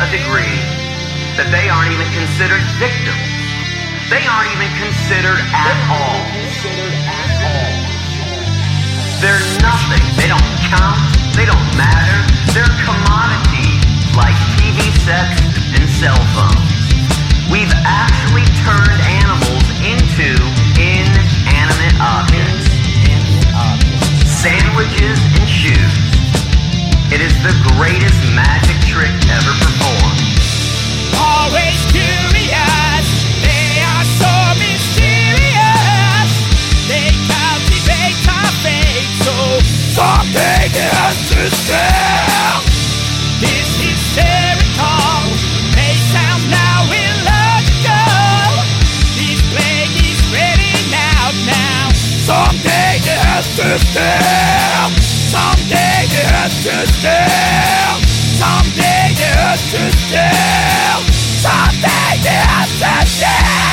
degree that they aren't even considered victims. They aren't even considered at all. They're nothing. They don't count. They don't matter. They're commodities like TV sets and cell phones. We've actually turned animals into inanimate objects. Sandwiches and shoes. It is the greatest magic trick ever performed. Always curious, they are so mysterious. They cultivate our fate, so someday they have to stare. This hysterical may sound now illogical. This plague is spreading out now. Someday they have to stare. Someday they have to stare. Someday they have to stare. Someday they have to stare.